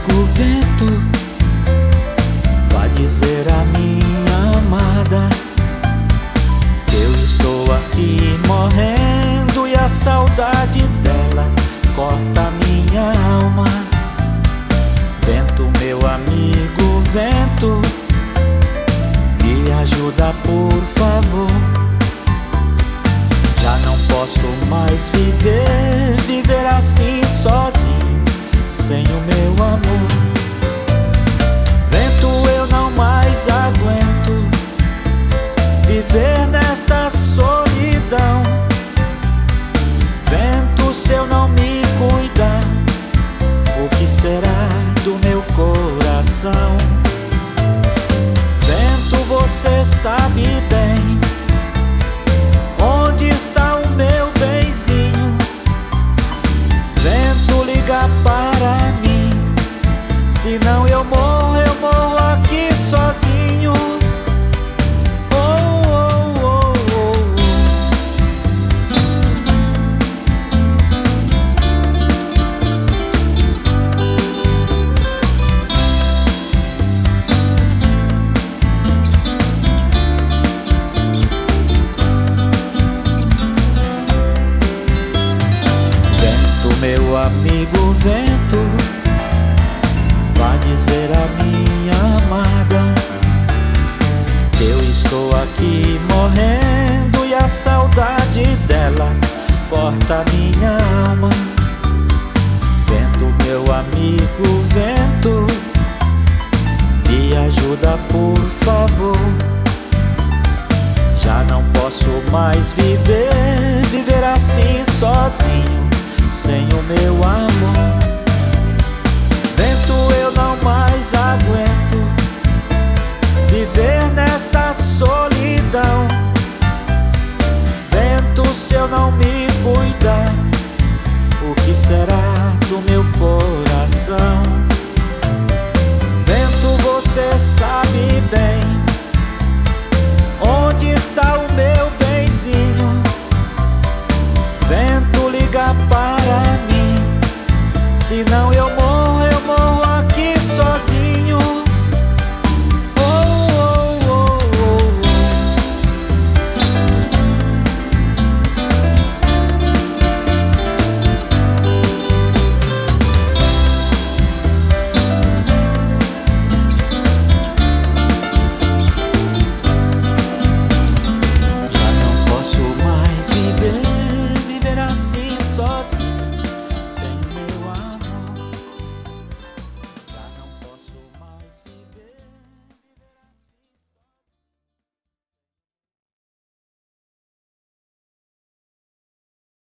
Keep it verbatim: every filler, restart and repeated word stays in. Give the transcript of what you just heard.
amigo vento, vá dizer à minha amada que eu estou aqui morrendo e a saudade dela corta minha alma. Vento, meu amigo vento, me ajuda por favor. Já não posso mais viver, viver assim sozinho, sem o meu amor. Vento, eu não mais aguento viver nesta solidão. Vento, se eu não me cuidar, o que será do meu coração? Vento, você sabe bem onde está o meu benzinho. Vento, liga para mim, senão eu morro, eu morro aqui sozinho. Oh, oh, oh, oh. Vento, meu amigo vento, vá dizer à minha amada que eu estou aqui morrendo e a saudade dela corta minha alma. Vento, meu amigo vento, me ajuda por favor. Já não posso mais viver, viver assim sozinho, sem o meu amor. Vento, eu não mais aguento viver nesta solidão. Vento, se eu não me cuidar, o que será do meu coração? Vento, você sabe bem